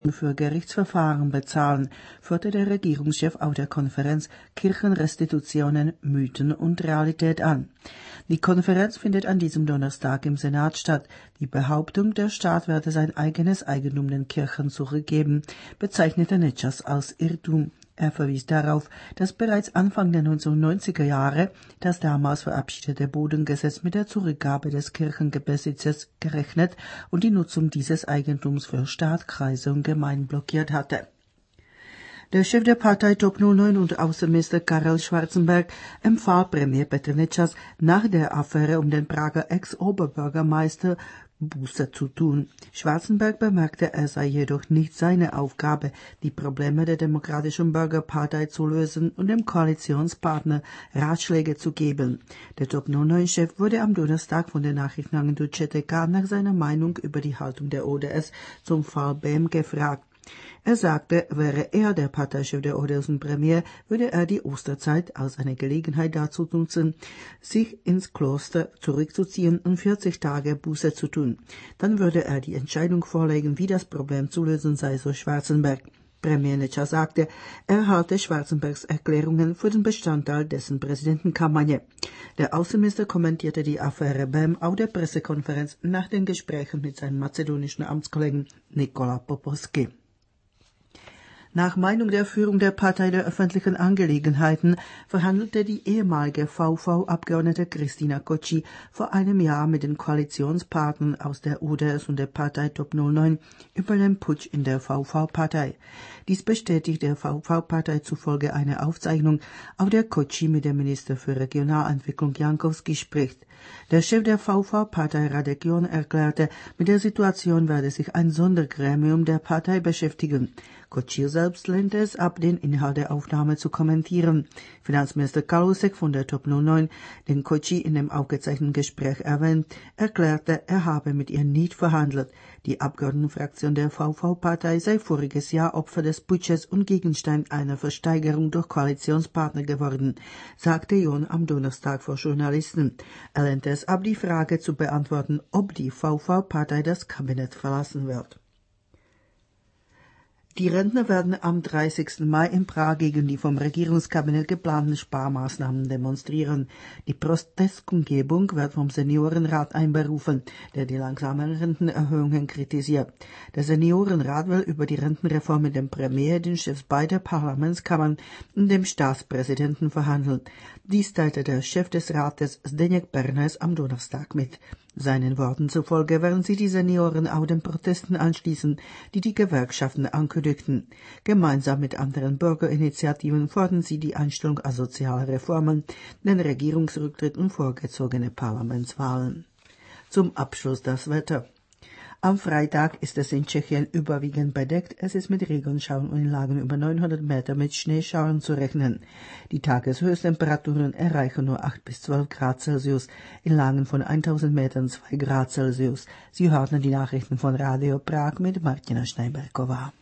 für Gerichtsverfahren bezahlen, führte der Regierungschef auf der Konferenz Kirchenrestitutionen, Mythen und Realität an. Die Konferenz findet an diesem Donnerstag im Senat statt. Die Behauptung, der Staat werde sein eigenes Eigentum den Kirchen zurückgeben, bezeichnete Netschas als Irrtum. Er verwies darauf, dass bereits Anfang der 1990er Jahre das damals verabschiedete Bodengesetz mit der Zurückgabe des Kirchenbesitzes gerechnet und die Nutzung dieses Eigentums für Staat, Kreise und Gemeinden blockiert hatte. Der Chef der Partei Top 09 und Außenminister Karel Schwarzenberg empfahl Premier Petr Nečas, nach der Affäre um den Prager Ex-Oberbürgermeister Buße zu tun. Schwarzenberg bemerkte, es sei jedoch nicht seine Aufgabe, die Probleme der Demokratischen Bürgerpartei zu lösen und dem Koalitionspartner Ratschläge zu geben. Der Top 09-Chef wurde am Donnerstag von der Nachrichtenagentur ČTK nach seiner Meinung über die Haltung der ODS zum Fall Bem gefragt. Er sagte, wäre er der Parteichef der ODS und Premier, würde er die Osterzeit als eine Gelegenheit dazu nutzen, sich ins Kloster zurückzuziehen und 40 Tage Buße zu tun. Dann würde er die Entscheidung vorlegen, wie das Problem zu lösen sei, so Schwarzenberg. Premier Nečas sagte, er halte Schwarzenbergs Erklärungen für den Bestandteil dessen Präsidentenkampagne. Der Außenminister kommentierte die Affäre Bem auf der Pressekonferenz nach den Gesprächen mit seinem mazedonischen Amtskollegen Nikola Popovski. Nach Meinung der Führung der Partei der öffentlichen Angelegenheiten verhandelte die ehemalige VV-Abgeordnete Kristina Kocsi vor einem Jahr mit den Koalitionspartnern aus der UdS und der Partei Top 09 über den Putsch in der VV-Partei. Dies bestätigt der VV-Partei zufolge eine Aufzeichnung, auf der Kocsi mit dem Minister für Regionalentwicklung Jankowski spricht. Der Chef der VV-Partei Radek Jon erklärte, mit der Situation werde sich ein Sondergremium der Partei beschäftigen. Kocsi selbst lehnte es ab, den Inhalt der Aufnahme zu kommentieren. Finanzminister Kalousek von der Top 09, den Kocsi in dem aufgezeichneten Gespräch erwähnt, erklärte, er habe mit ihr nicht verhandelt. Die Abgeordnetenfraktion der VV-Partei sei voriges Jahr Opfer des Putsches und Gegenstand einer Versteigerung durch Koalitionspartner geworden, sagte Jon am Donnerstag vor Journalisten. Er lehnte es ab, die Frage zu beantworten, ob die VV-Partei das Kabinett verlassen wird. Die Rentner werden am 30. Mai in Prag gegen die vom Regierungskabinett geplanten Sparmaßnahmen demonstrieren. Die Protestkundgebung wird vom Seniorenrat einberufen, der die langsamen Rentenerhöhungen kritisiert. Der Seniorenrat will über die Rentenreform mit dem Premier, den Chefs beider Parlamentskammern und dem Staatspräsidenten verhandeln. Dies teilte der Chef des Rates Zdeněk Pernes am Donnerstag mit. Seinen Worten zufolge werden sie die Senioren auch den Protesten anschließen, die die Gewerkschaften ankündigten. Gemeinsam mit anderen Bürgerinitiativen fordern sie die Einstellung asozialer Reformen, den Regierungsrücktritt und vorgezogene Parlamentswahlen. Zum Abschluss das Wetter. Am Freitag ist es in Tschechien überwiegend bedeckt. Es ist mit Regenschauern und in Lagen über 900 Meter mit Schneeschauern zu rechnen. Die Tageshöchsttemperaturen erreichen nur 8 bis 12 Grad Celsius, in Lagen von 1000 Metern 2 Grad Celsius. Sie hörten die Nachrichten von Radio Prag mit Martina Schneiberková.